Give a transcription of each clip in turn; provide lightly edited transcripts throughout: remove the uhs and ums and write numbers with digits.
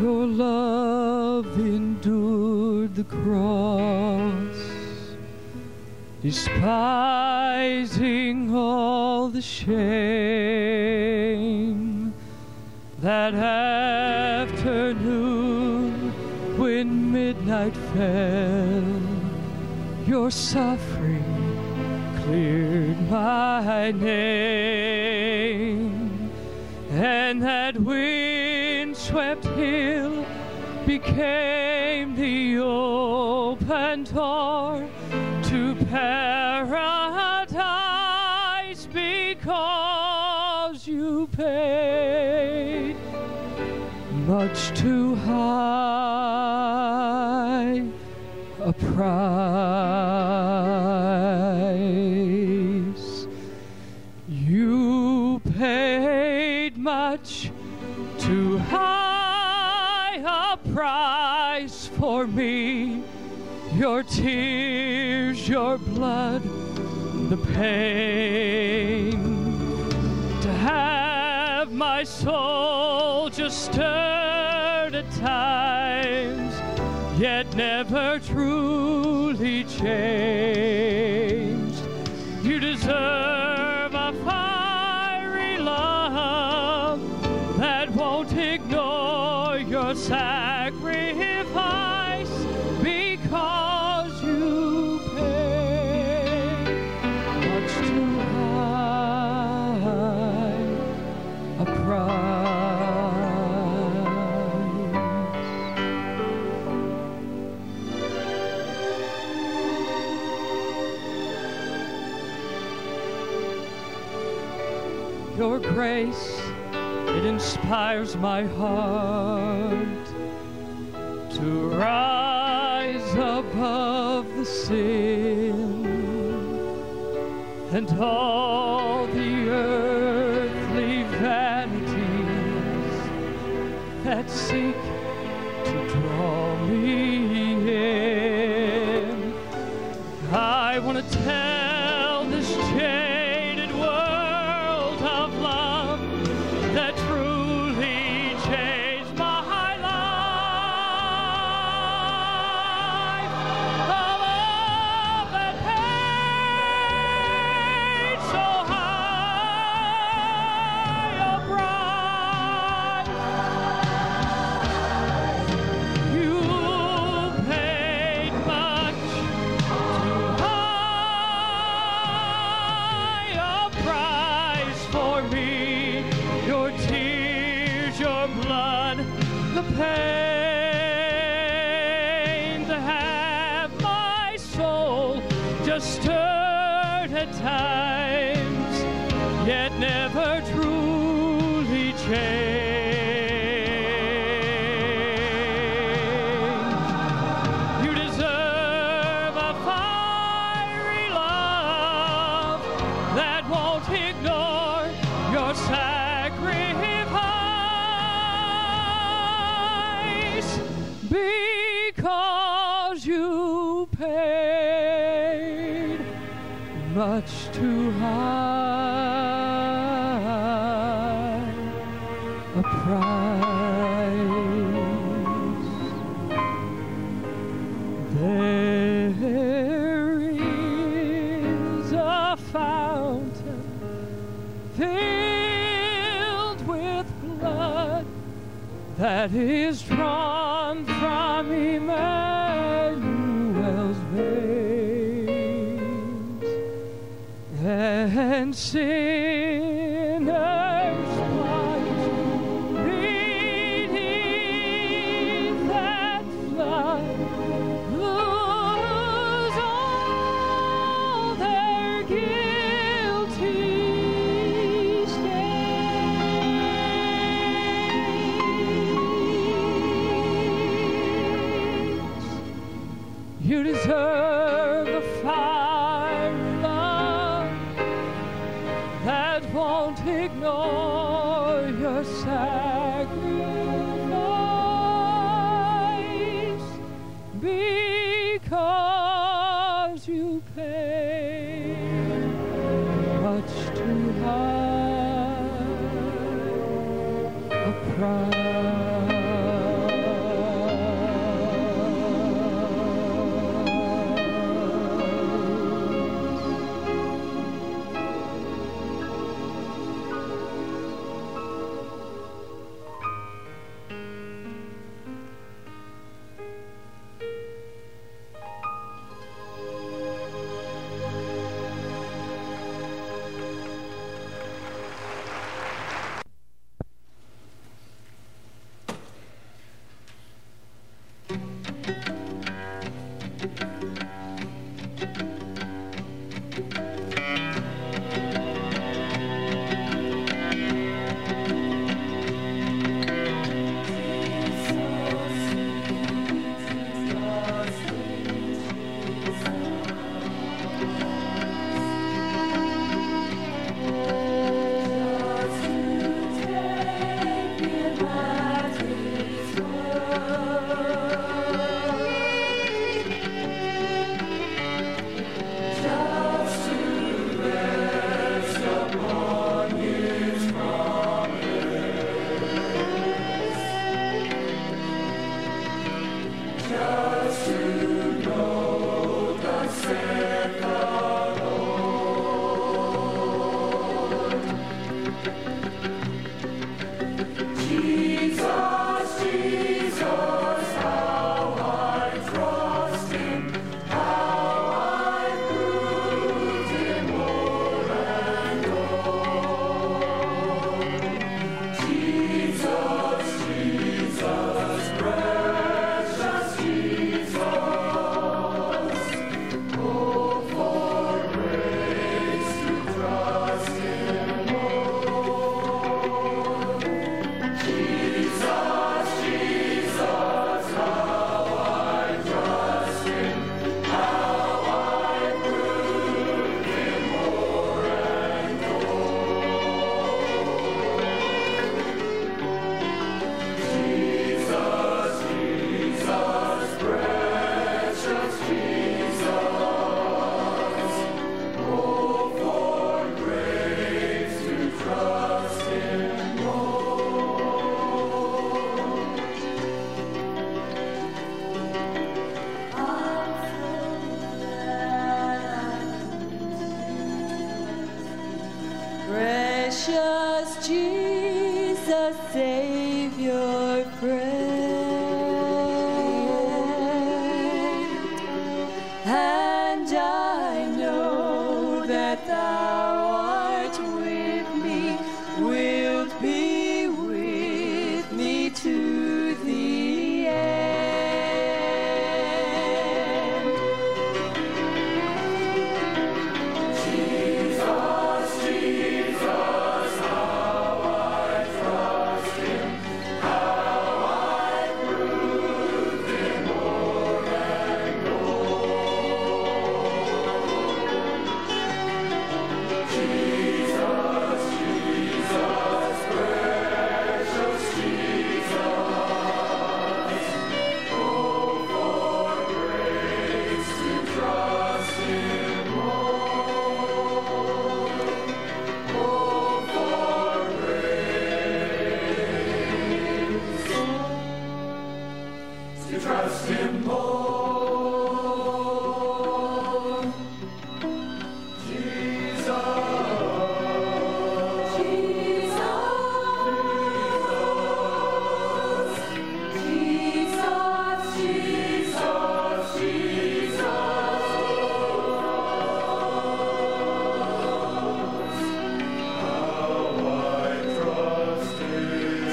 Your love endured the cross, despising all the shame. That afternoon when midnight fell, your suffering cleared my name. And that wind-swept hill became the open door to paradise, because you paid much too high a price. You paid much too high a price for me. Your tears, your blood, the pain, to have my soul just stirred at times, yet never truly changed. You deserve a fiery love that won't ignore your sacrifice, because you paid much too high a price. Your grace, it inspires my heart to rise above the sin and all the earthly vanities that seek to draw me in. I want to tell this jaded world of love that truly changed my life. A love that paid so high a price. You paid much too high a price for me. Your tears, your blood, the pain, to have my soul just stirred at times, yet never truly changed. You deserve a fiery love that won't ignore your sacrifice, because you paid much too high a price. There is a fountain filled with blood that is drawn from Emmanuel's veins, and sinners plunged beneath that flood lose all their guilty stains. You deserve a fiery love that won't ignore your sacrifice, because you paid much too high a price. Savior friend, and I know that thou art with me, wilt be with me to the end. Jesus, Jesus, how I trust him, how I proved him more than gold. Jesus, Jesus, precious Jesus, oh, for grace to trust him more, oh, for grace to trust him more. Jesus, Jesus, Jesus, Jesus, how I trust him.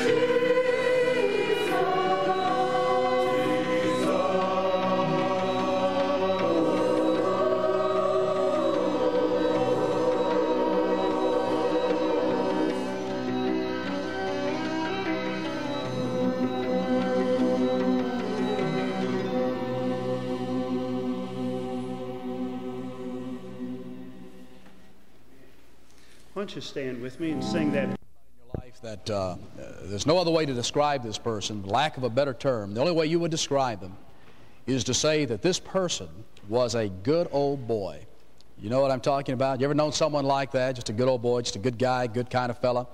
Why don't you stand with me and sing that? Life that there's no other way to describe this person, lack of a better term. The only way you would describe them is to say that this person was a good old boy. You know what I'm talking about? You ever known someone like that? Just a good old boy, just a good guy, good kind of fella?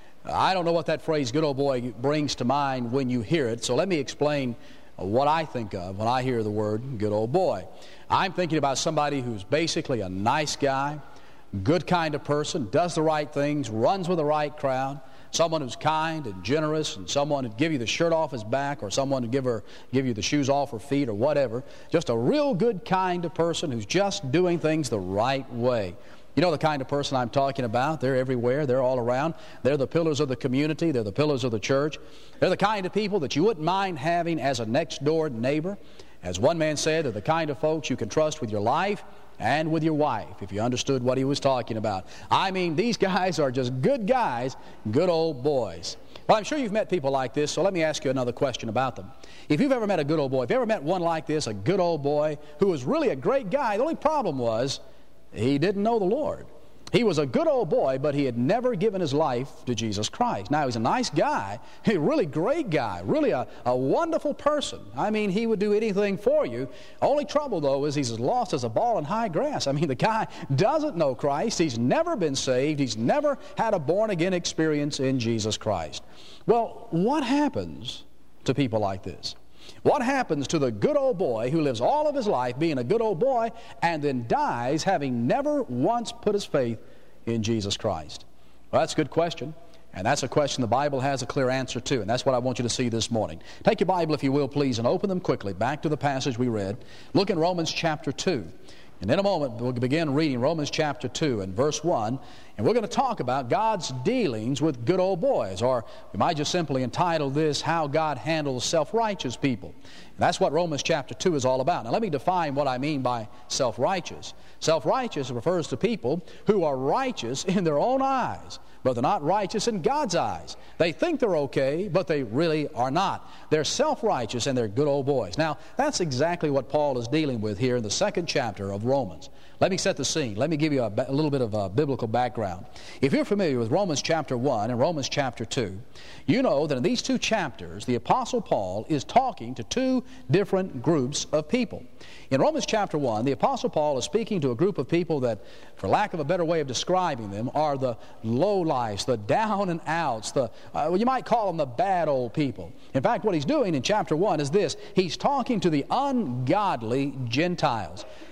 I don't know what that phrase, good old boy, brings to mind when you hear it, so let me explain what I think of when I hear the word good old boy. I'm thinking about somebody who's basically a nice guy, good kind of person, does the right things, runs with the right crowd, someone who's kind and generous, and someone who'd give you the shirt off his back, or someone who'd give you the shoes off her feet, or whatever. Just a real good kind of person who's just doing things the right way. You know the kind of person I'm talking about. They're everywhere. They're all around. They're the pillars of the community. They're the pillars of the church. They're the kind of people that you wouldn't mind having as a next-door neighbor. As one man said, they're the kind of folks you can trust with your life and with your wife, if you understood what he was talking about. I mean, these guys are just good guys, good old boys. Well, I'm sure you've met people like this, so let me ask you another question about them. If you've ever met a good old boy, if you ever met one like this, a good old boy who was really a great guy, the only problem was he didn't know the Lord. He was a good old boy, but he had never given his life to Jesus Christ. Now, he's a nice guy, a really great guy, really a wonderful person. I mean, he would do anything for you. Only trouble, though, is he's as lost as a ball in high grass. I mean, the guy doesn't know Christ. He's never been saved. He's never had a born-again experience in Jesus Christ. Well, what happens to people like this? What happens to the good old boy who lives all of his life being a good old boy and then dies having never once put his faith in Jesus Christ? Well, that's a good question, and that's a question the Bible has a clear answer to, and that's what I want you to see this morning. Take your Bible, if you will, please, and open them quickly back to the passage we read. Look in Romans chapter 2. And in a moment, we'll begin reading Romans chapter 2 and verse 1, and we're going to talk about God's dealings with good old boys, or we might just simply entitle this, How God Handles Self-Righteous People. And that's what Romans chapter 2 is all about. Now let me define what I mean by self-righteous. Self-righteous refers to people who are righteous in their own eyes, but they're not righteous in God's eyes. They think they're okay, but they really are not. They're self-righteous and they're good old boys. Now, that's exactly what Paul is dealing with here in the second chapter of Romans. Let me set the scene. Let me give you a little bit of a biblical background. If you're familiar with Romans chapter 1 and Romans chapter 2, you know that in these two chapters, the Apostle Paul is talking to two different groups of people. In Romans chapter 1, the Apostle Paul is speaking to a group of people that, for lack of a better way of describing them, are the lowlifes, the down and outs, you might call them the bad old people. In fact, what he's doing in chapter 1 is this. He's talking to the ungodly Gentiles.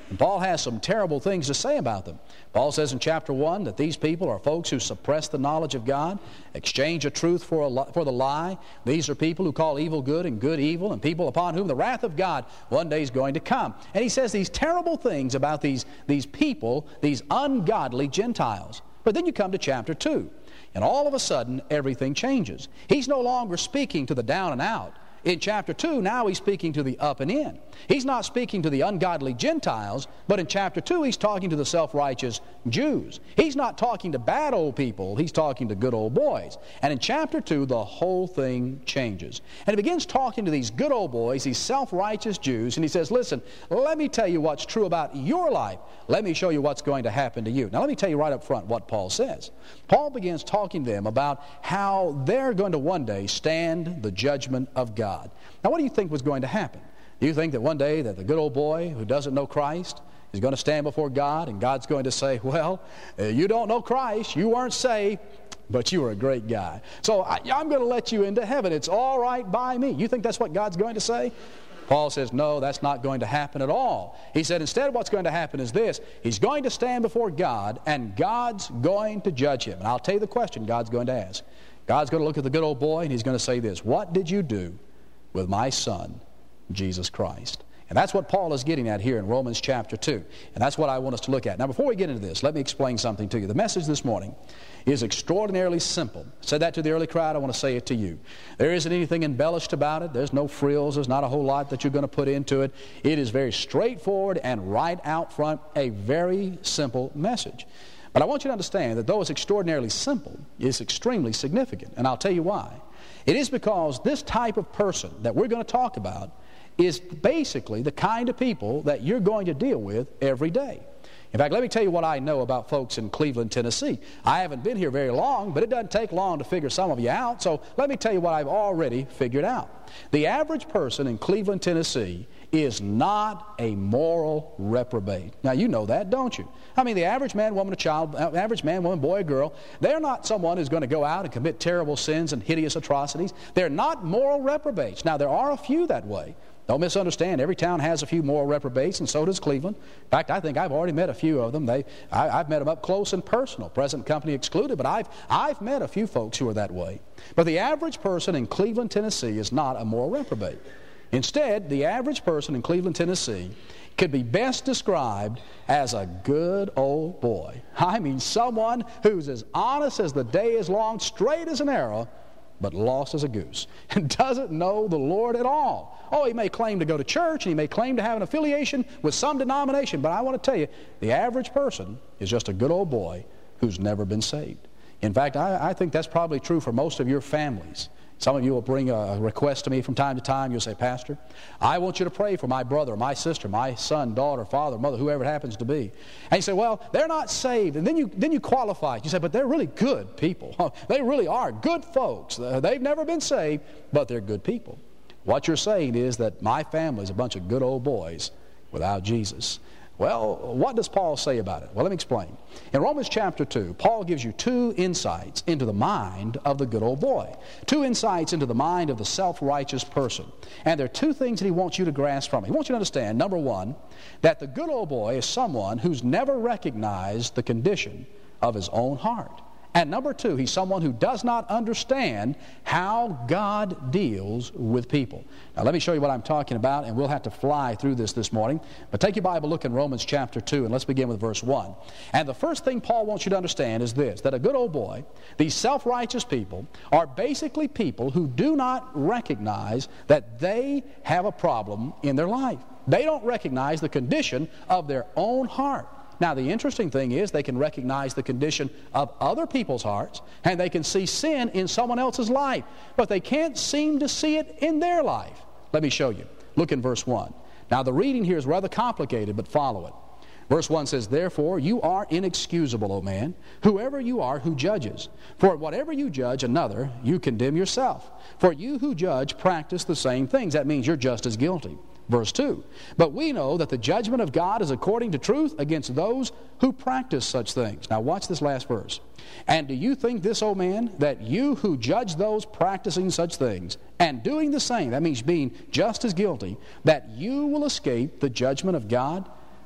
And Paul has some terrible things to say about them. Paul says in chapter 1 that these people are folks who suppress the knowledge of God, exchange a truth for the lie. These are people who call evil good and good evil, and people upon whom the wrath of God one day is going to come. And he says these terrible things about these people, these ungodly Gentiles. But then you come to chapter 2, and all of a sudden everything changes. He's no longer speaking to the down and out. In chapter 2, now he's speaking to the up and in. He's not speaking to the ungodly Gentiles, but in chapter 2, he's talking to the self-righteous Jews. He's not talking to bad old people. He's talking to good old boys. And in chapter 2, the whole thing changes. And he begins talking to these good old boys, these self-righteous Jews, and he says, listen, let me tell you what's true about your life. Let me show you what's going to happen to you. Now, let me tell you right up front what Paul says. Paul begins talking to them about how they're going to one day stand the judgment of God. Now, what do you think was going to happen? Do you think that one day that the good old boy who doesn't know Christ is going to stand before God and God's going to say, well, you don't know Christ, you weren't saved, but you were a great guy. So I'm going to let you into heaven. It's all right by me. You think that's what God's going to say? Paul says, no, that's not going to happen at all. He said, instead what's going to happen is this. He's going to stand before God, and God's going to judge him. And I'll tell you the question God's going to ask. God's going to look at the good old boy, and he's going to say this, what did you do with my son, Jesus Christ? And that's what Paul is getting at here in Romans chapter 2. And that's what I want us to look at. Now, before we get into this, let me explain something to you. The message this morning is extraordinarily simple. I said that to the early crowd. I want to say it to you. There isn't anything embellished about it. There's no frills. There's not a whole lot that you're going to put into it. It is very straightforward and right out front, a very simple message. But I want you to understand that though it's extraordinarily simple, it's extremely significant. And I'll tell you why. It is because this type of person that we're going to talk about is basically the kind of people that you're going to deal with every day. In fact, let me tell you what I know about folks in Cleveland, Tennessee. I haven't been here very long, but it doesn't take long to figure some of you out, so let me tell you what I've already figured out. The average person in Cleveland, Tennessee is not a moral reprobate. Now, you know that, don't you? I mean, the average man, woman, average man, woman, boy, girl, they're not someone who's going to go out and commit terrible sins and hideous atrocities. They're not moral reprobates. Now, there are a few that way. Don't misunderstand. Every town has a few moral reprobates, and so does Cleveland. In fact, I think I've already met a few of them. I've met them up close and personal, present company excluded, but I've met a few folks who are that way. But the average person in Cleveland, Tennessee is not a moral reprobate. Instead, the average person in Cleveland, Tennessee could be best described as a good old boy. I mean, someone who's as honest as the day is long, straight as an arrow, but lost as a goose, and doesn't know the Lord at all. Oh, he may claim to go to church, and he may claim to have an affiliation with some denomination, but I want to tell you, the average person is just a good old boy who's never been saved. In fact, I think that's probably true for most of your families. Some of you will bring a request to me from time to time. You'll say, Pastor, I want you to pray for my brother, my sister, my son, daughter, father, mother, whoever it happens to be. And you say, well, they're not saved. And then you qualify. You say, but they're really good people. They really are good folks. They've never been saved, but they're good people. What you're saying is that my family is a bunch of good old boys without Jesus. Well, what does Paul say about it? Well, let me explain. In Romans chapter 2, Paul gives you two insights into the mind of the good old boy. Two insights into the mind of the self-righteous person. And there are two things that he wants you to grasp from it. He wants you to understand, number one, that the good old boy is someone who's never recognized the condition of his own heart. And number two, he's someone who does not understand how God deals with people. Now, let me show you what I'm talking about, and we'll have to fly through this morning. But take your Bible, look in Romans chapter 2, and let's begin with verse 1. And the first thing Paul wants you to understand is this, that a good old boy, these self-righteous people, are basically people who do not recognize that they have a problem in their life. They don't recognize the condition of their own heart. Now, the interesting thing is they can recognize the condition of other people's hearts, and they can see sin in someone else's life, but they can't seem to see it in their life. Let me show you. Look in verse 1. Now, the reading here is rather complicated, but follow it. Verse 1 says, Therefore you are inexcusable, O man, whoever you are who judges. For whatever you judge another, you condemn yourself. For you who judge practice the same things. That means you're just as guilty. Verse 2, But we know that the judgment of God is according to truth against those who practice such things. Now watch this last verse. And do you think this, O man, that you who judge those practicing such things, and doing the same, that means being just as guilty, that you will escape the judgment of God?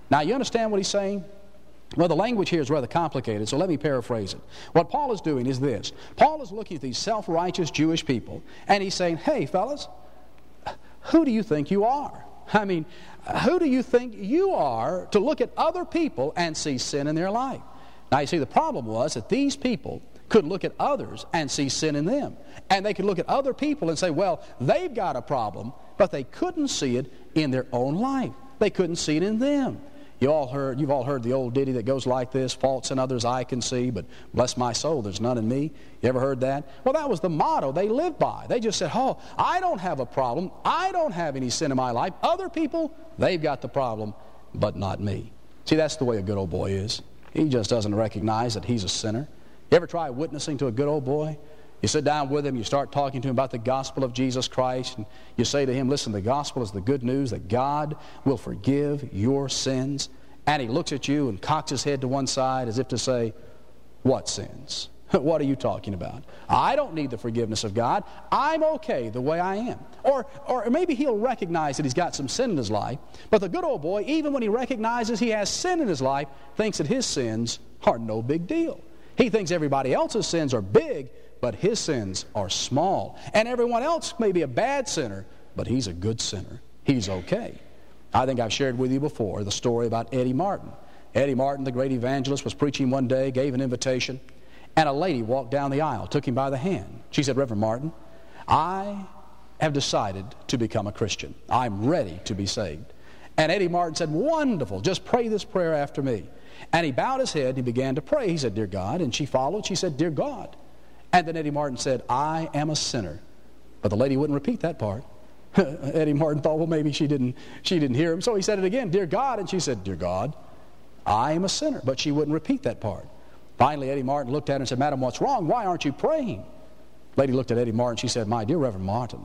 Now, you understand what he's saying? Well, the language here is rather complicated, so let me paraphrase it. What Paul is doing is this. Paul is looking at these self-righteous Jewish people, and he's saying, hey, fellas, who do you think you are? I mean, who do you think you are to look at other people and see sin in their life? Now, you see, the problem was that these people could look at others and see sin in them. And they could look at other people and say, well, they've got a problem, but they couldn't see it in their own life. They couldn't see it in them. You've all heard the old ditty that goes like this, faults in others I can see, but bless my soul, there's none in me. You ever heard that? Well, that was the motto they lived by. They just said, oh, I don't have a problem. I don't have any sin in my life. Other people, they've got the problem, but not me. See, that's the way a good old boy is. He just doesn't recognize that he's a sinner. You ever try witnessing to a good old boy? You sit down with him, you start talking to him about the gospel of Jesus Christ, and you say to him, listen, the gospel is the good news that God will forgive your sins. And he looks at you and cocks his head to one side as if to say, what sins? What are you talking about? I don't need the forgiveness of God. I'm okay the way I am. Or maybe he'll recognize that he's got some sin in his life, but the good old boy, even when he recognizes he has sin in his life, thinks that his sins are no big deal. He thinks everybody else's sins are big, but his sins are small. And everyone else may be a bad sinner, but he's a good sinner. He's okay. I think I've shared with you before the story about Eddie Martin. Eddie Martin, the great evangelist, was preaching one day, gave an invitation, and a lady walked down the aisle, took him by the hand. She said, Reverend Martin, I have decided to become a Christian. I'm ready to be saved. And Eddie Martin said, wonderful, just pray this prayer after me. And he bowed his head and he began to pray. He said, Dear God, and she followed. She said, Dear God. And then Eddie Martin said, I am a sinner. But the lady wouldn't repeat that part. Eddie Martin thought, well, maybe she didn't hear him. So he said it again, Dear God. And she said, Dear God, I am a sinner. But she wouldn't repeat that part. Finally, Eddie Martin looked at her and said, Madam, what's wrong? Why aren't you praying? The lady looked at Eddie Martin. She said, My dear Reverend Martin,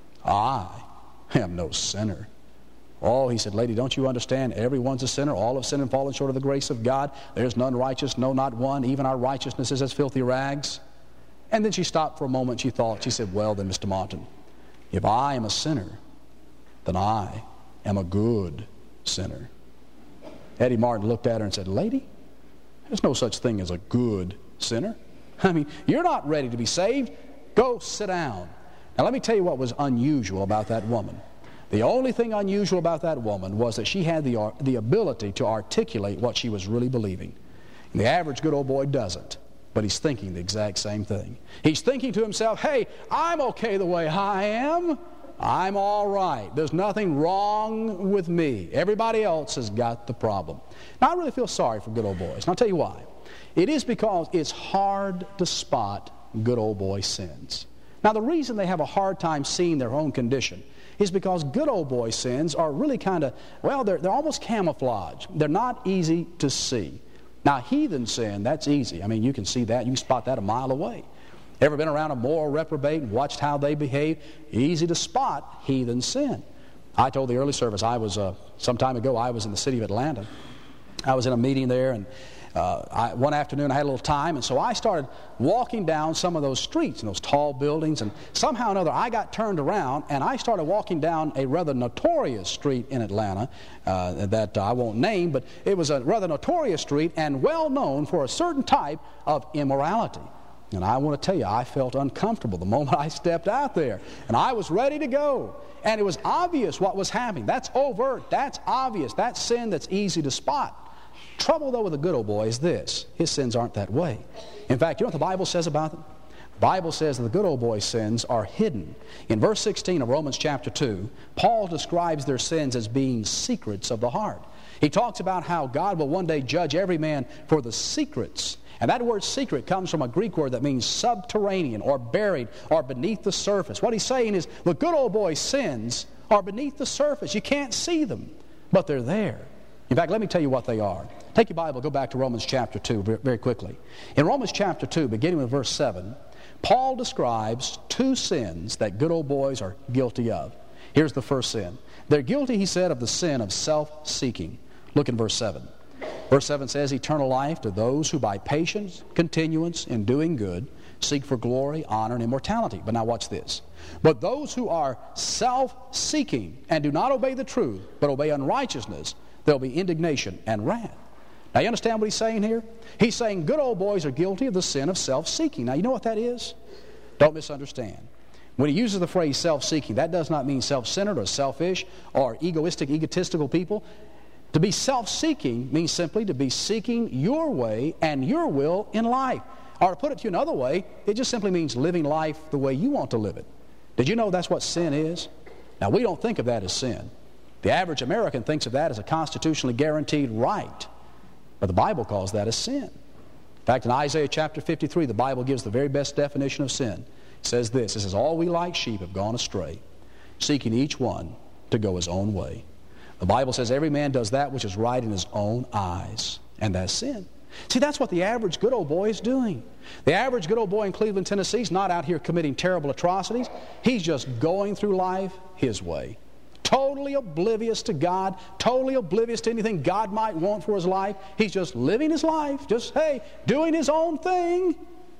I am no sinner. Oh, he said, Lady, don't you understand? Everyone's a sinner. All have sinned and fallen short of the grace of God. There's none righteous, no, not one. Even our righteousness is as filthy rags. And then she stopped for a moment. She thought, she said, well then, Mr. Martin, if I am a sinner, then I am a good sinner. Eddie Martin looked at her and said, Lady, there's no such thing as a good sinner. I mean, you're not ready to be saved. Go sit down. Now let me tell you what was unusual about that woman. The only thing unusual about that woman was that she had the ability to articulate what she was really believing. And the average good old boy doesn't. But he's thinking the exact same thing. He's thinking to himself, hey, I'm okay the way I am. I'm all right. There's nothing wrong with me. Everybody else has got the problem. Now, I really feel sorry for good old boys. And I'll tell you why. It is because it's hard to spot good old boy sins. Now, the reason they have a hard time seeing their own condition is because good old boy sins are really kind of, well, they're almost camouflage. They're not easy to see. Now, heathen sin, that's easy. I mean, you can see that. You can spot that a mile away. Ever been around a moral reprobate and watched how they behave? Easy to spot heathen sin. I told the early service, some time ago, I was in the city of Atlanta. I was in a meeting there, and one afternoon I had a little time, and so I started walking down some of those streets and those tall buildings, and somehow or another I got turned around and I started walking down a rather notorious street in Atlanta that I won't name, but it was a rather notorious street and well known for a certain type of immorality. And I want to tell you, I felt uncomfortable the moment I stepped out there, and I was ready to go. And it was obvious what was happening. That's overt, that's obvious, that's sin that's easy to spot. Trouble, though, with a good old boy is this. His sins aren't that way. In fact, you know what the Bible says about them? The Bible says that the good old boy's sins are hidden. In verse 16 of Romans chapter 2, Paul describes their sins as being secrets of the heart. He talks about how God will one day judge every man for the secrets. And that word secret comes from a Greek word that means subterranean or buried or beneath the surface. What he's saying is the good old boy's sins are beneath the surface. You can't see them, but they're there. In fact, let me tell you what they are. Take your Bible, go back to Romans chapter 2 very quickly. In Romans chapter 2, beginning with verse 7, Paul describes two sins that good old boys are guilty of. Here's the first sin. They're guilty, he said, of the sin of self-seeking. Look in verse 7. Verse 7 says, eternal life to those who by patience, continuance in doing good, seek for glory, honor, and immortality. But now watch this. But those who are self-seeking and do not obey the truth, but obey unrighteousness, there'll be indignation and wrath. Now, you understand what he's saying here? He's saying good old boys are guilty of the sin of self-seeking. Now, you know what that is? Don't misunderstand. When he uses the phrase self-seeking, that does not mean self-centered or selfish or egoistic, egotistical people. To be self-seeking means simply to be seeking your way and your will in life. Or to put it to you another way, it just simply means living life the way you want to live it. Did you know that's what sin is? Now, we don't think of that as sin. The average American thinks of that as a constitutionally guaranteed right. But the Bible calls that a sin. In fact, in Isaiah chapter 53, the Bible gives the very best definition of sin. It says this, it says, all we like sheep have gone astray, seeking each one to go his own way. The Bible says every man does that which is right in his own eyes, and that's sin. See, that's what the average good old boy is doing. The average good old boy in Cleveland, Tennessee is not out here committing terrible atrocities. He's just going through life his way. Totally oblivious to God, totally oblivious to anything God might want for his life. He's just living his life, just, hey, doing his own thing.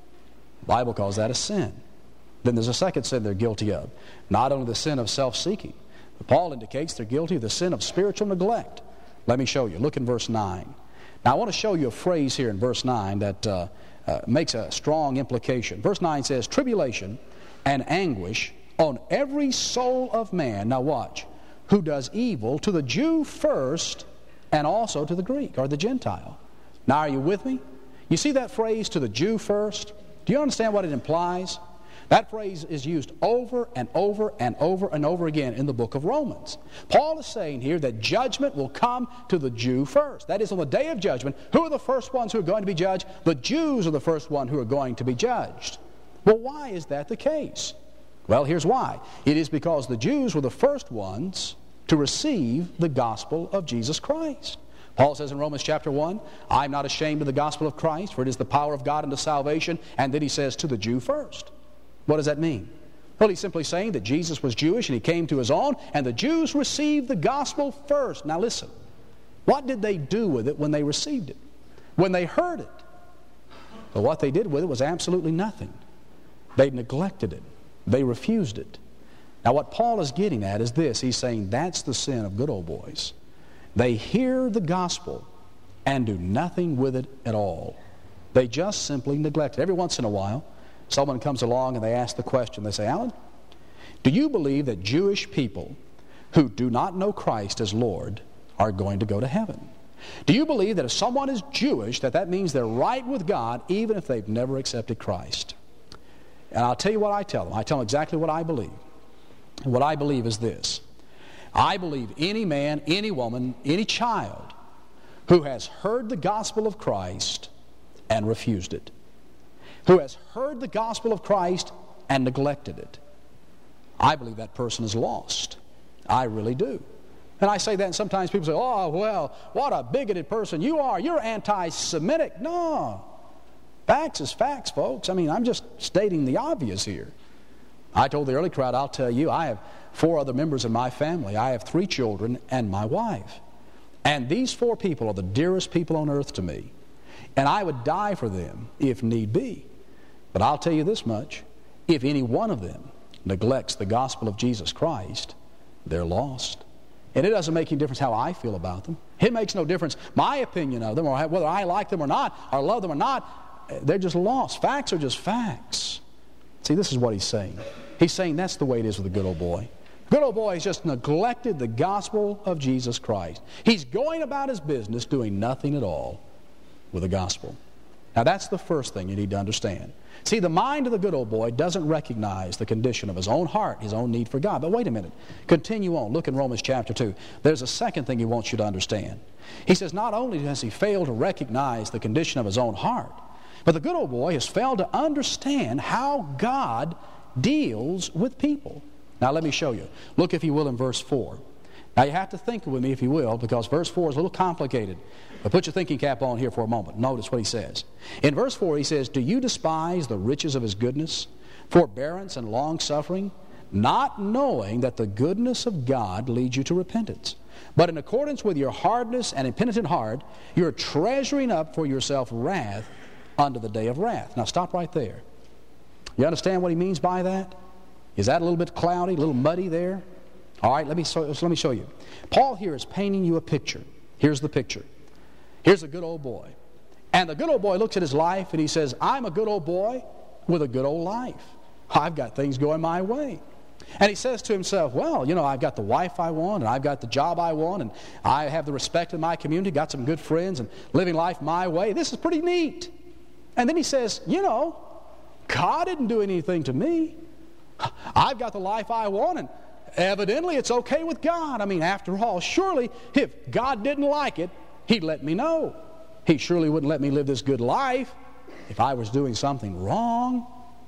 The Bible calls that a sin. Then there's a second sin they're guilty of. Not only the sin of self-seeking, but Paul indicates they're guilty of the sin of spiritual neglect. Let me show you. Look in verse 9. Now, I want to show you a phrase here in verse 9 that makes a strong implication. Verse 9 says, tribulation and anguish on every soul of man, now watch, who does evil, to the Jew first and also to the Greek or the Gentile. Now, are you with me? You see that phrase, to the Jew first? Do you understand what it implies? That phrase is used over and over and over and over again in the book of Romans. Paul is saying here that judgment will come to the Jew first. That is, on the day of judgment, who are the first ones who are going to be judged? The Jews are the first one who are going to be judged. Well, why is that the case? Well, here's why. It is because the Jews were the first ones to receive the gospel of Jesus Christ. Paul says in Romans chapter 1, I'm not ashamed of the gospel of Christ, for it is the power of God unto salvation. And then he says, to the Jew first. What does that mean? Well, he's simply saying that Jesus was Jewish and he came to his own, and the Jews received the gospel first. Now listen, what did they do with it when they received it? When they heard it? Well, what they did with it was absolutely nothing. They neglected it. They refused it. Now what Paul is getting at is this. He's saying that's the sin of good old boys. They hear the gospel and do nothing with it at all. They just simply neglect it. Every once in a while, someone comes along and they ask the question. They say, Alan, do you believe that Jewish people who do not know Christ as Lord are going to go to heaven? Do you believe that if someone is Jewish, that means they're right with God even if they've never accepted Christ? And I'll tell you what I tell them. I tell them exactly what I believe. And what I believe is this. I believe any man, any woman, any child who has heard the gospel of Christ and refused it, who has heard the gospel of Christ and neglected it, I believe that person is lost. I really do. And I say that, and sometimes people say, oh, well, what a bigoted person you are. You're anti-Semitic. No. Facts is facts, folks. I mean, I'm just stating the obvious here. I told the early crowd, I'll tell you, I have 4 other members of my family. I have 3 children and my wife. And these 4 people are the dearest people on earth to me. And I would die for them if need be. But I'll tell you this much, if any one of them neglects the gospel of Jesus Christ, they're lost. And it doesn't make any difference how I feel about them. It makes no difference my opinion of them, or whether I like them or not, or love them or not. They're just lost. Facts are just facts. See, this is what he's saying. He's saying that's the way it is with a good old boy. Good old boy has just neglected the gospel of Jesus Christ. He's going about his business doing nothing at all with the gospel. Now that's the first thing you need to understand. See, the mind of the good old boy doesn't recognize the condition of his own heart, his own need for God. But wait a minute. Continue on. Look in Romans chapter 2. There's a second thing he wants you to understand. He says not only has he failed to recognize the condition of his own heart, but the good old boy has failed to understand how God deals with people. Now let me show you. Look, if you will, in verse 4. Now you have to think with me, if you will, because verse 4 is a little complicated. But put your thinking cap on here for a moment. Notice what he says. In verse 4 he says, do you despise the riches of his goodness, forbearance and long-suffering, not knowing that the goodness of God leads you to repentance? But in accordance with your hardness and impenitent heart, you're treasuring up for yourself wrath unto the day of wrath. Now stop right there. You understand what he means by that? Is that a little bit cloudy, a little muddy there? All right, let me show you. Paul here is painting you a picture. Here's the picture. Here's a good old boy. And the good old boy looks at his life and he says, I'm a good old boy with a good old life. I've got things going my way. And he says to himself, well, you know, I've got the wife I want, and I've got the job I want, and I have the respect of my community, got some good friends, and living life my way. This is pretty neat. And then he says, you know, God didn't do anything to me. I've got the life I want, and evidently it's okay with God. I mean, after all, surely if God didn't like it, He'd let me know. He surely wouldn't let me live this good life if I was doing something wrong.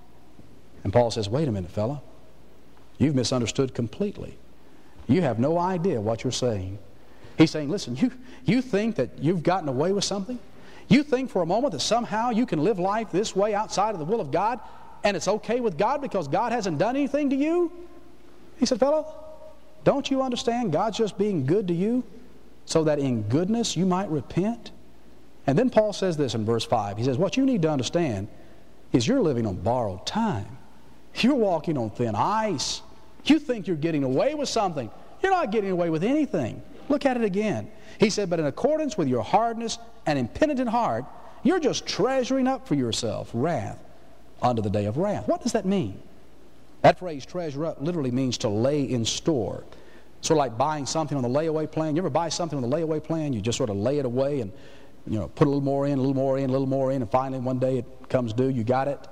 And Paul says, wait a minute, fella. You've misunderstood completely. You have no idea what you're saying. He's saying, listen, you think that you've gotten away with something? You think for a moment that somehow you can live life this way outside of the will of God, and it's okay with God because God hasn't done anything to you? He said, fella, don't you understand God's just being good to you so that in goodness you might repent? And then Paul says this in verse 5. He says, what you need to understand is you're living on borrowed time. You're walking on thin ice. You think you're getting away with something. You're not getting away with anything. Look at it again. He said, but in accordance with your hardness and impenitent heart, you're just treasuring up for yourself wrath unto the day of wrath. What does that mean? That phrase, treasure up, literally means to lay in store. Sort of like buying something on the layaway plan. You ever buy something on the layaway plan? You just sort of lay it away and, you know, put a little more in, a little more in, a little more in, and finally one day it comes due, you got it.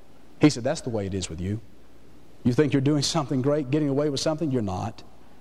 He said, that's the way it is with you. You think you're doing something great, getting away with something? You're not.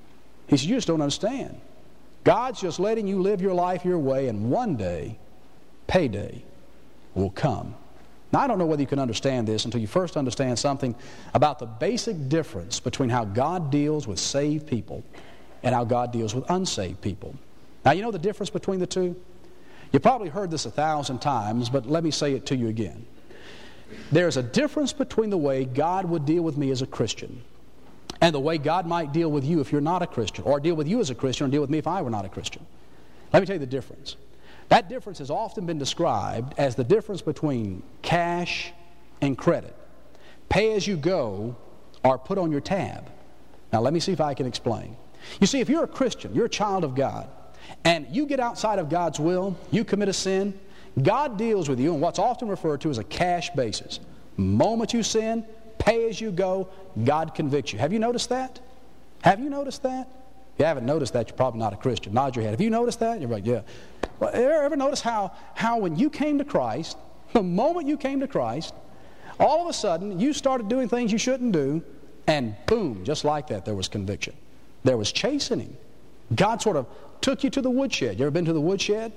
He said, you just don't understand. God's just letting you live your life your way, and one day, payday will come. Now, I don't know whether you can understand this until you first understand something about the basic difference between how God deals with saved people and how God deals with unsaved people. Now, you know the difference between the two? You probably heard this 1,000 times, but let me say it to you again. There's a difference between the way God would deal with me as a Christian and the way God might deal with you if you're not a Christian, or deal with you as a Christian or deal with me if I were not a Christian. Let me tell you the difference. That difference has often been described as the difference between cash and credit. Pay as you go or put on your tab. Now let me see if I can explain. You see, if you're a Christian, you're a child of God, and you get outside of God's will, you commit a sin, God deals with you on what's often referred to as a cash basis. The moment you sin, pay as you go, God convicts you. Have you noticed that? Have you noticed that? If you haven't noticed that, you're probably not a Christian. Nod your head. Have you noticed that? You're like, yeah. Well, ever notice how when you came to Christ, the moment you came to Christ, all of a sudden you started doing things you shouldn't do, and boom, just like that, there was conviction. There was chastening. God sort of took you to the woodshed. You ever been to the woodshed?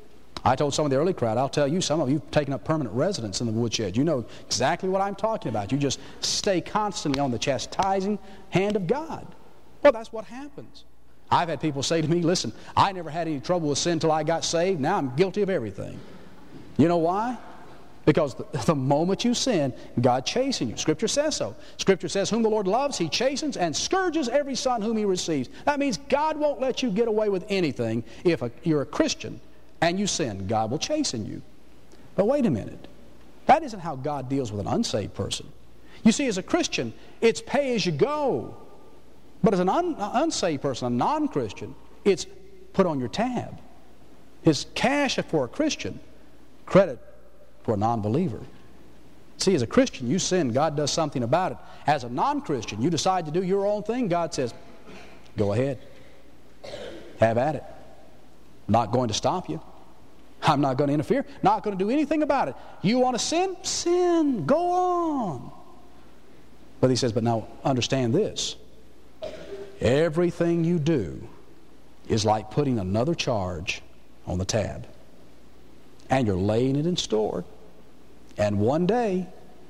I told some of the early crowd, I'll tell you, some of you have taken up permanent residence in the woodshed. You know exactly what I'm talking about. You just stay constantly on the chastising hand of God. Well, that's what happens. I've had people say to me, listen, I never had any trouble with sin until I got saved. Now I'm guilty of everything. You know why? Because the moment you sin, God chastens you. Scripture says so. Scripture says, whom the Lord loves, He chastens and scourges every son whom He receives. That means God won't let you get away with anything. If you're a Christian and you sin, God will chasten you. But wait a minute. That isn't how God deals with an unsaved person. You see, as a Christian, it's pay as you go. But as an unsaved person, a non-Christian, it's put on your tab. It's cash for a Christian, credit for a non-believer. See, as a Christian, you sin, God does something about it. As a non-Christian, you decide to do your own thing, God says, go ahead. Have at it. I'm not going to stop you. I'm not going to interfere. Not going to do anything about it. You want to sin? Sin. Go on. But He says, but now understand this. Everything you do is like putting another charge on the tab. And you're laying it in store. And one day,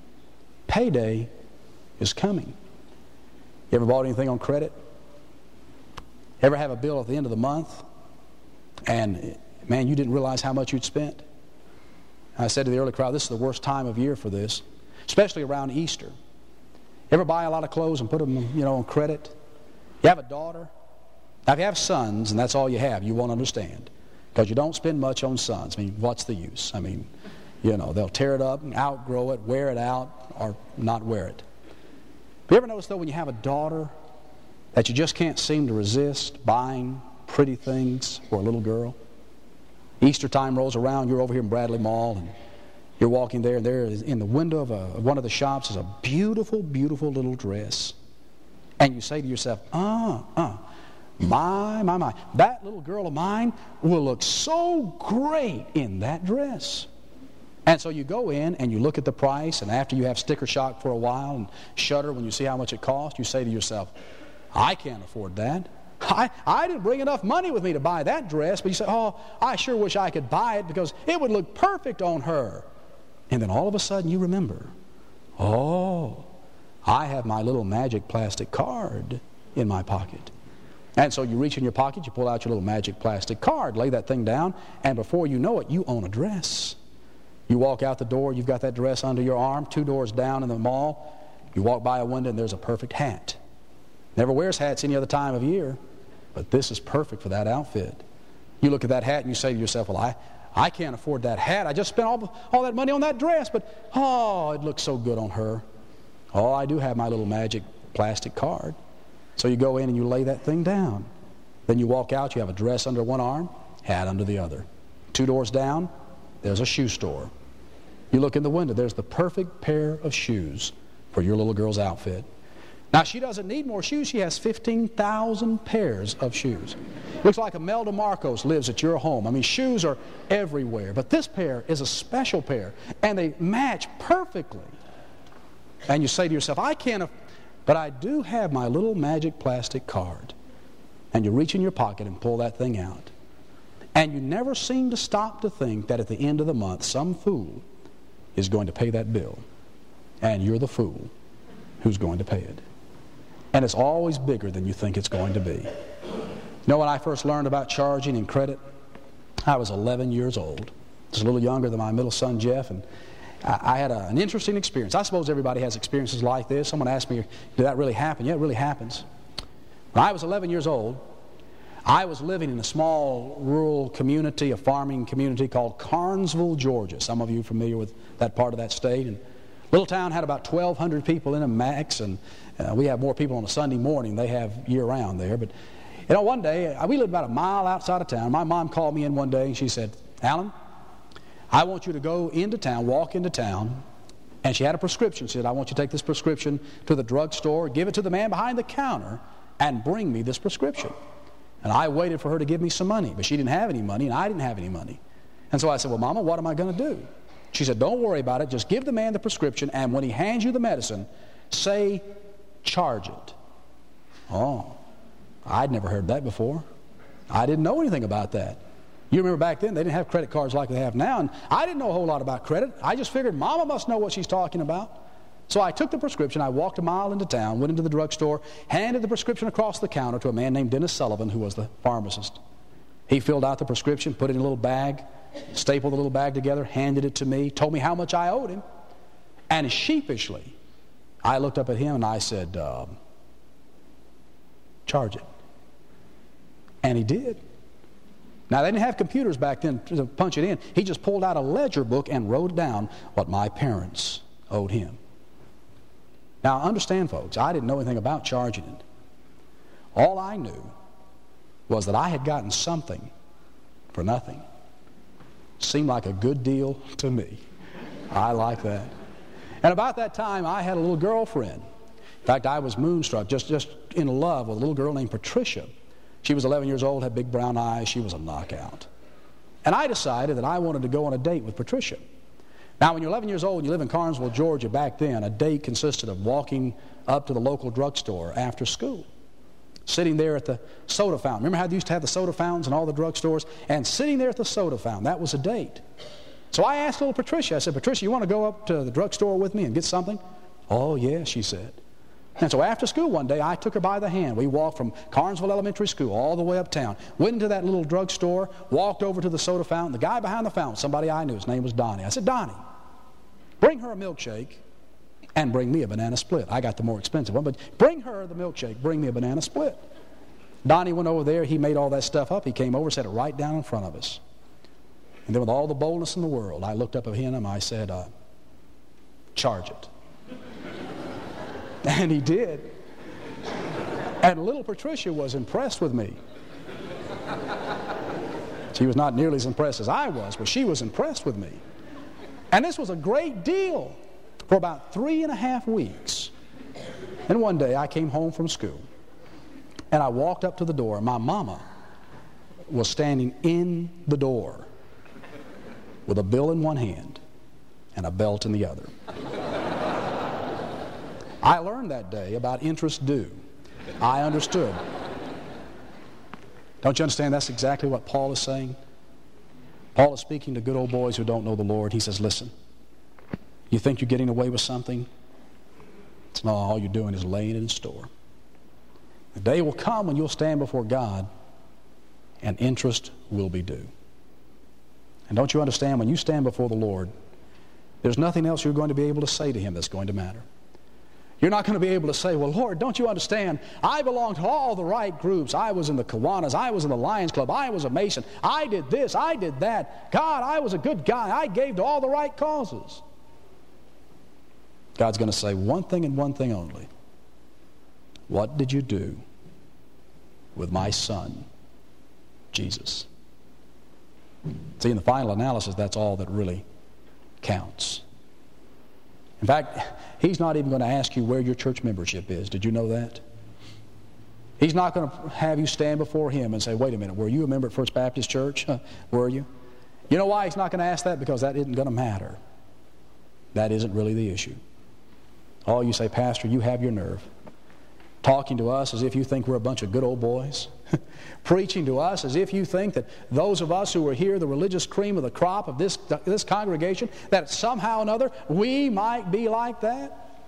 payday is coming. You ever bought anything on credit? Ever have a bill at the end of the month? And, man, you didn't realize how much you'd spent? I said to the early crowd, this is the worst time of year for this, especially around Easter. Ever buy a lot of clothes and put them, on credit? You have a daughter? Now, if you have sons, and that's all you have, you won't understand. Because you don't spend much on sons. I mean, what's the use? I mean, they'll tear it up and outgrow it, wear it out, or not wear it. But you ever notice, though, when you have a daughter that you just can't seem to resist buying pretty things for a little girl. Easter time rolls around, you're over here in Bradley Mall, and you're walking there, and there is, in the window of one of the shops is a beautiful, beautiful little dress. And you say to yourself, my, that little girl of mine will look so great in that dress. And so you go in and you look at the price, and after you have sticker shock for a while and shudder when you see how much it costs, you say to yourself, I can't afford that. I didn't bring enough money with me to buy that dress. But you say, oh, I sure wish I could buy it because it would look perfect on her. And then all of a sudden you remember, oh, I have my little magic plastic card in my pocket. And so you reach in your pocket, you pull out your little magic plastic card, lay that thing down, and before you know it, you own a dress. You walk out the door, you've got that dress under your arm, 2 doors down in the mall. You walk by a window and there's a perfect hat. Never wears hats any other time of year, but this is perfect for that outfit. You look at that hat and you say to yourself, well, I can't afford that hat. I just spent all that money on that dress, but oh, it looks so good on her. Oh, I do have my little magic plastic card. So you go in and you lay that thing down. Then you walk out, you have a dress under one arm, hat under the other. 2 doors down, there's a shoe store. You look in the window, there's the perfect pair of shoes for your little girl's outfit. Now, she doesn't need more shoes. She has 15,000 pairs of shoes. Looks like Imelda Marcos lives at your home. I mean, shoes are everywhere. But this pair is a special pair, and they match perfectly. And you say to yourself, I can't, but I do have my little magic plastic card. And you reach in your pocket and pull that thing out. And you never seem to stop to think that at the end of the month, some fool is going to pay that bill. And you're the fool who's going to pay it. And it's always bigger than you think it's going to be. You know, when I first learned about charging and credit, I was 11 years old. Just a little younger than my middle son, Jeff, and I had an interesting experience. I suppose everybody has experiences like this. Someone asked me, did that really happen? Yeah, it really happens. When I was 11 years old, I was living in a small rural community, a farming community called Carnesville, Georgia. Some of you are familiar with that part of that state. And little town had about 1,200 people in it max, and we have more people on a Sunday morning. They have year-round there. But, you know, one day, we lived about a mile outside of town. My mom called me in one day, and she said, Alan, I want you to go into town, walk into town. And she had a prescription. She said, I want you to take this prescription to the drugstore, give it to the man behind the counter, and bring me this prescription. And I waited for her to give me some money, but she didn't have any money, and I didn't have any money. And so I said, well, Mama, what am I going to do? She said, don't worry about it. Just give the man the prescription, and when he hands you the medicine, say, charge it. Oh, I'd never heard that before. I didn't know anything about that. You remember back then, they didn't have credit cards like they have now, and I didn't know a whole lot about credit. I just figured Mama must know what she's talking about. So I took the prescription, I walked a mile into town, went into the drugstore, handed the prescription across the counter to a man named Dennis Sullivan, who was the pharmacist. He filled out the prescription, put it in a little bag, stapled the little bag together, handed it to me, told me how much I owed him. And sheepishly, I looked up at him and I said, charge it. And he did. Now, they didn't have computers back then to punch it in. He just pulled out a ledger book and wrote down what my parents owed him. Now, understand, folks, I didn't know anything about charging it. All I knew was that I had gotten something for nothing. Seemed like a good deal to me. I like that. And about that time, I had a little girlfriend. In fact, I was moonstruck, just in love with a little girl named Patricia. She was 11 years old, had big brown eyes. She was a knockout. And I decided that I wanted to go on a date with Patricia. Now, when you're 11 years old and you live in Carnesville, Georgia, back then, a date consisted of walking up to the local drugstore after school, sitting there at the soda fountain. Remember how they used to have the soda fountains in all the drugstores? And sitting there at the soda fountain, that was a date. So I asked little Patricia, I said, Patricia, you want to go up to the drugstore with me and get something? Oh, yeah, she said. And so after school one day, I took her by the hand. We walked from Carnesville Elementary School all the way uptown, went into that little drugstore, walked over to the soda fountain. The guy behind the fountain, somebody I knew, his name was Donnie. I said, Donnie, bring her a milkshake and bring me a banana split. I got the more expensive one, but bring her the milkshake, bring me a banana split. Donnie went over there. He made all that stuff up. He came over, set it right down in front of us. And then with all the boldness in the world, I looked up at him, I said, charge it. And he did. And little Patricia was impressed with me. She was not nearly as impressed as I was, but she was impressed with me. And this was a great deal for about 3.5 weeks. And one day I came home from school, and I walked up to the door. My mama was standing in the door with a bill in one hand and a belt in the other. I learned that day about interest due. I understood. Don't you understand that's exactly what Paul is saying? Paul is speaking to good old boys who don't know the Lord. He says, listen, you think you're getting away with something? It's not. All you're doing is laying it in store. The day will come when you'll stand before God and interest will be due. And don't you understand, when you stand before the Lord, there's nothing else you're going to be able to say to Him that's going to matter. You're not going to be able to say, well, Lord, don't you understand? I belong to all the right groups. I was in the Kiwanis. I was in the Lions Club. I was a Mason. I did this. I did that. God, I was a good guy. I gave to all the right causes. God's going to say one thing and one thing only. What did you do with my son, Jesus? See, in the final analysis, that's all that really counts. In fact, He's not even going to ask you where your church membership is. Did you know that? He's not going to have you stand before Him and say, wait a minute, were you a member at First Baptist Church? Were you? You know why He's not going to ask that? Because that isn't going to matter. That isn't really the issue. Oh, you say, Pastor, you have your nerve. Talking to us as if you think we're a bunch of good old boys. Preaching to us as if you think that those of us who are here, the religious cream of the crop of this congregation, that somehow or another we might be like that.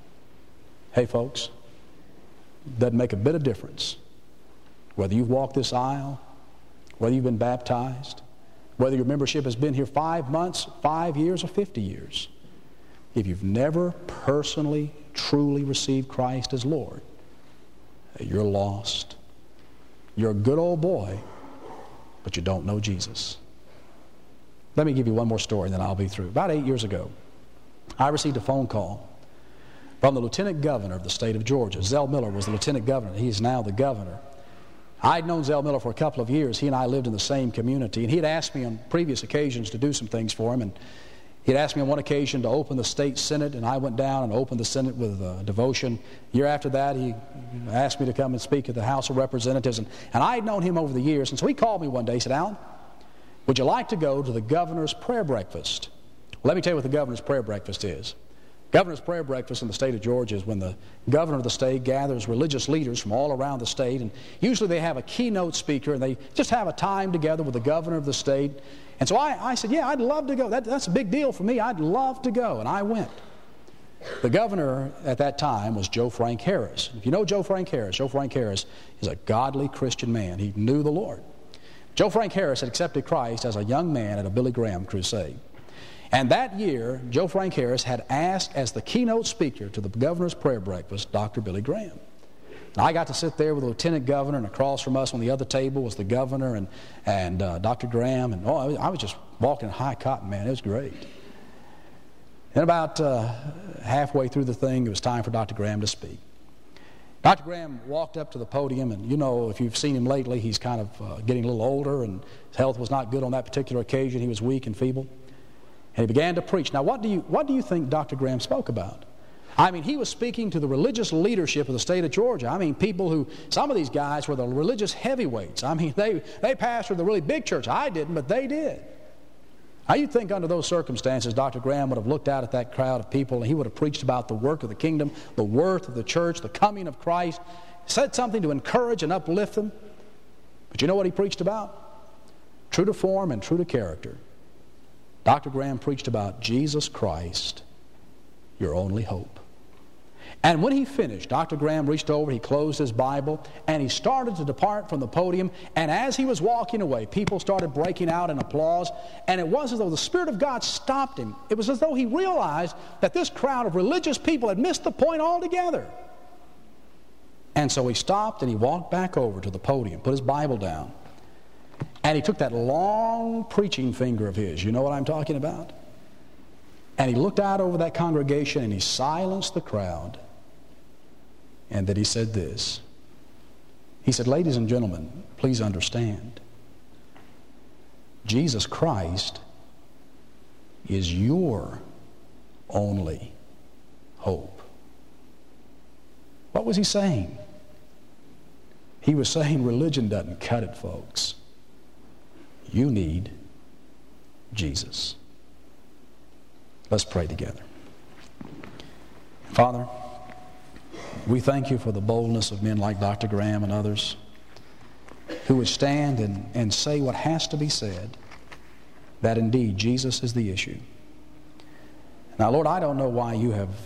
Hey folks, doesn't make a bit of difference whether you've walked this aisle, whether you've been baptized, whether your membership has been here 5 months, 5 years, or 50 years. If you've never personally, truly received Christ as Lord, you're lost. You're a good old boy, but you don't know Jesus. Let me give you one more story, and then I'll be through. About 8 years ago, I received a phone call from the Lieutenant Governor of the state of Georgia. Zell Miller was the Lieutenant Governor. He is now the Governor. I'd known Zell Miller for a couple of years. He and I lived in the same community, and he'd asked me on previous occasions to do some things for him, and he'd asked me on one occasion to open the state Senate, and I went down and opened the Senate with devotion. A year after that, he asked me to come and speak at the House of Representatives, and I'd known him over the years. And so he called me one day. He said, Alan, would you like to go to the governor's prayer breakfast? Well, let me tell you what the governor's prayer breakfast is. Governor's prayer breakfast in the state of Georgia is when the governor of the state gathers religious leaders from all around the state, and usually they have a keynote speaker, and they just have a time together with the governor of the state. And so I said, yeah, I'd love to go. That's a big deal for me. I'd love to go. And I went. The governor at that time was Joe Frank Harris. If you know Joe Frank Harris is a godly Christian man. He knew the Lord. Joe Frank Harris had accepted Christ as a young man at a Billy Graham crusade. And that year, Joe Frank Harris had asked as the keynote speaker to the governor's prayer breakfast, Dr. Billy Graham. And I got to sit there with the lieutenant governor, and across from us on the other table was the governor and Dr. Graham. And I was just walking high cotton, man. It was great. And about halfway through the thing, it was time for Dr. Graham to speak. Dr. Graham walked up to the podium, and you know, if you've seen him lately, he's kind of getting a little older, and his health was not good on that particular occasion. He was weak and feeble. And he began to preach. Now, what do you think Dr. Graham spoke about? I mean, he was speaking to the religious leadership of the state of Georgia. I mean, people who, some of these guys were the religious heavyweights. I mean, they pastored the really big church. I didn't, but they did. Now, you'd think under those circumstances, Dr. Graham would have looked out at that crowd of people, and he would have preached about the work of the kingdom, the worth of the church, the coming of Christ, said something to encourage and uplift them. But you know what he preached about? True to form and true to character. Dr. Graham preached about Jesus Christ, your only hope. And when he finished, Dr. Graham reached over, he closed his Bible, and he started to depart from the podium. And as he was walking away, people started breaking out in applause. And it was as though the Spirit of God stopped him. It was as though he realized that this crowd of religious people had missed the point altogether. And so he stopped and he walked back over to the podium, put his Bible down. And he took that long preaching finger of his, you know what I'm talking about? And he looked out over that congregation and he silenced the crowd. And then he said this. He said, ladies and gentlemen, please understand. Jesus Christ is your only hope. What was he saying? He was saying religion doesn't cut it, folks. You need Jesus. Let's pray together. Father, we thank you for the boldness of men like Dr. Graham and others who would stand and say what has to be said, that indeed Jesus is the issue. Now, Lord, I don't know why you have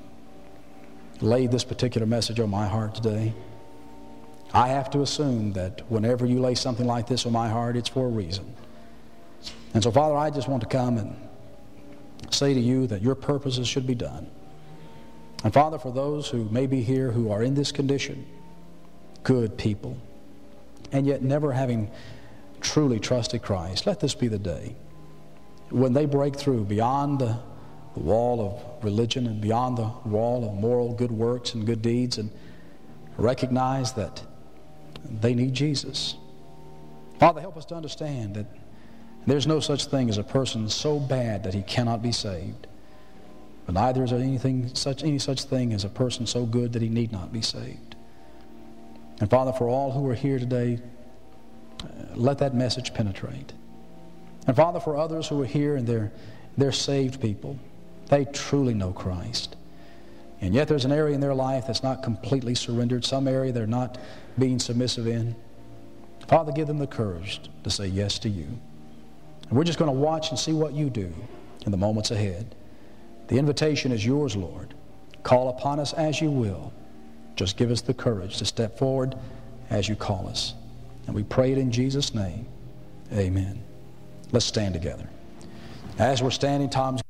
laid this particular message on my heart today. I have to assume that whenever you lay something like this on my heart, it's for a reason. And so, Father, I just want to come and say to you that your purposes should be done. And Father, for those who may be here who are in this condition, good people, and yet never having truly trusted Christ, let this be the day when they break through beyond the wall of religion and beyond the wall of moral good works and good deeds and recognize that they need Jesus. Father, help us to understand that there's no such thing as a person so bad that he cannot be saved. But neither is there any such thing as a person so good that he need not be saved. And Father, for all who are here today, let that message penetrate. And Father, for others who are here and they're saved people, they truly know Christ. And yet there's an area in their life that's not completely surrendered, some area they're not being submissive in. Father, give them the courage to say yes to you. And we're just going to watch and see what you do in the moments ahead. The invitation is yours, Lord. Call upon us as you will. Just give us the courage to step forward as you call us. And we pray it in Jesus' name. Amen. Let's stand together. As we're standing, Tom's